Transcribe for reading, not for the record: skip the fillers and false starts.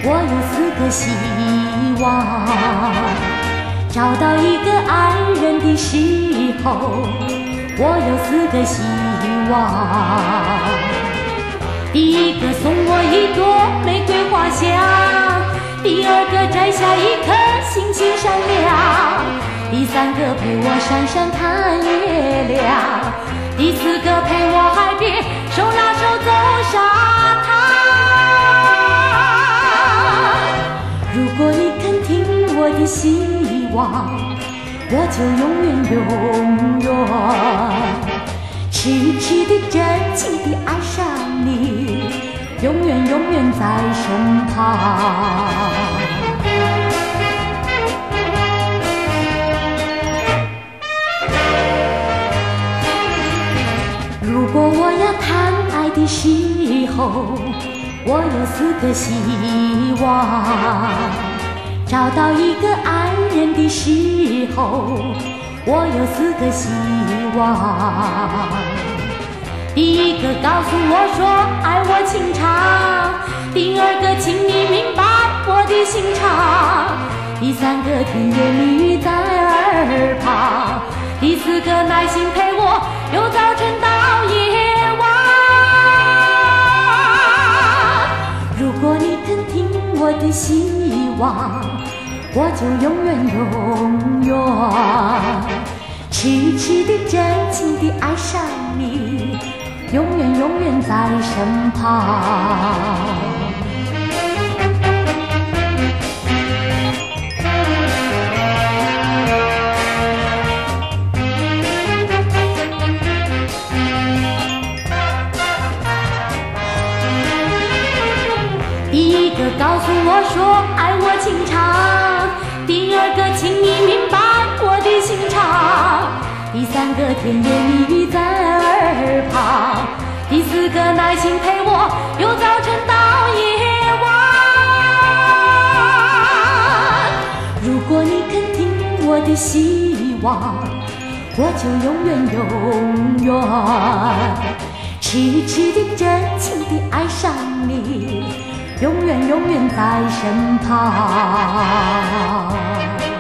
我有4个希望，找到一个爱人的时候，我有4个希望。第一个送我一朵玫瑰花香，第二个摘下一颗星星闪亮，第3个陪我闪闪看月亮，第4个陪我海边手拉手走沙滩。如果你肯听我的希望，我就永远痴痴地真情地爱上你，永远在身旁。如果我要谈爱的时候，我有4个希望，找到一个爱人的时候，我有4个希望。第一个告诉我说爱我情长，第二个请你明白我的心肠，第3个甜言蜜语在耳旁，第4个耐心陪我由早晨到夜晚。如果你肯听我的希望，我就永远痴痴地真情地爱上你，永远在身旁。第一个告诉我说爱我情长，第二个请你明白我的心肠，第3个甜言蜜语在耳旁，第4个耐心陪我由早晨到夜晚。如果你肯听我的希望，我就永远痴痴地真情地爱上你，永远在身旁。